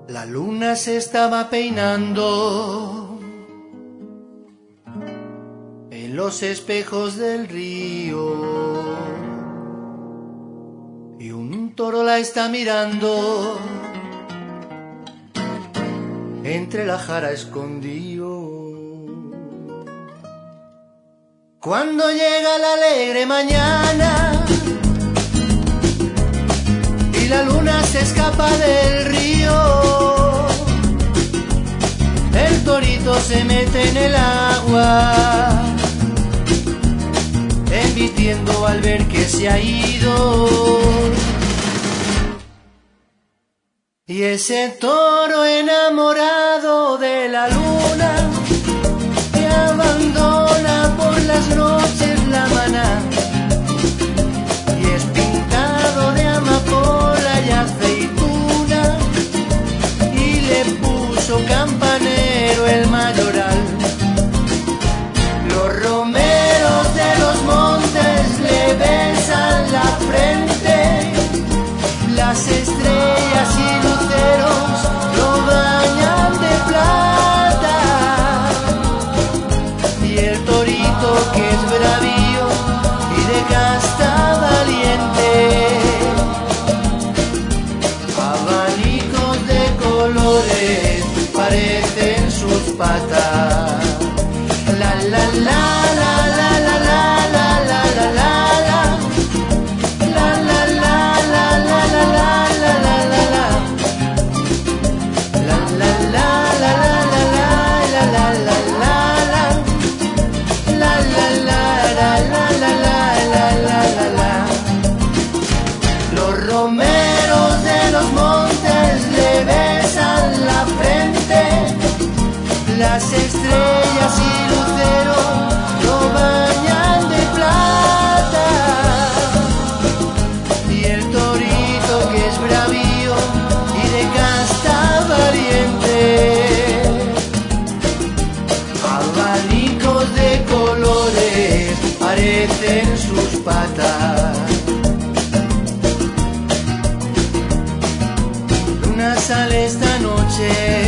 La luna se estaba peinando en los espejos del río y un toro la está mirando entre la jara escondido. Cuando llega la alegre mañana y la luna se escapa del río, el torito se mete en el agua, embistiendo al ver que se ha ido. Y ese toro enamorado de la luna que abandona por las noches la maná y es pintado de amapola y aceituna y le puso campanero el mayoral. Los romeros de los montes le besan la frente, las estrellas y luceros lo bañan de plata y el torito que es bravío y de casta valiente, abanicos de colores parecen sus patas. La la la la la la la la la la la las estrellas y luceros lo bañan de plata y el torito que es bravío y de casta valiente, abanicos de colores parecen sus patas. Luna sale esta noche,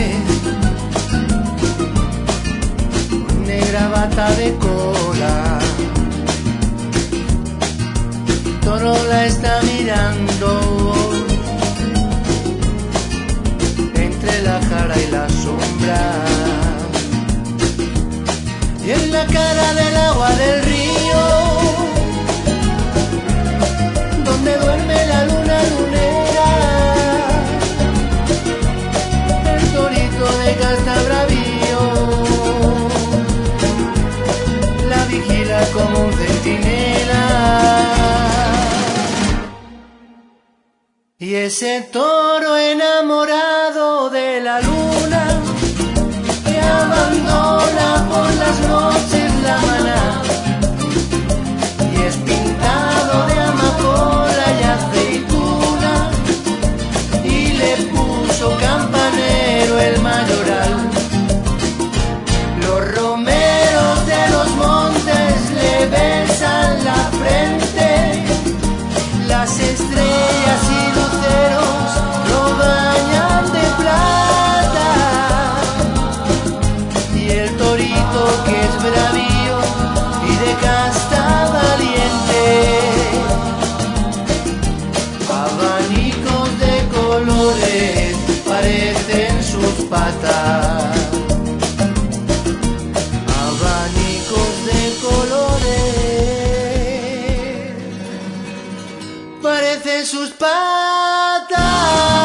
bata de cola, toro la está mirando entre la jara y la sombra y en la cara del agua del río donde duerme la luna lunera, el torito de casta bravío vigila como un centinela. Y ese toro enamorado de la luna que abandona por las noches la maná y es pintado de amapola y aceituna y le puso campanero el mayoral. Los romeros de los montes le besan la frente, las estrellas y luceros lo bañan de plata y el torito que es bravío y de casta valiente, abanicos de colores parecen sus patas. Parecen sus patas.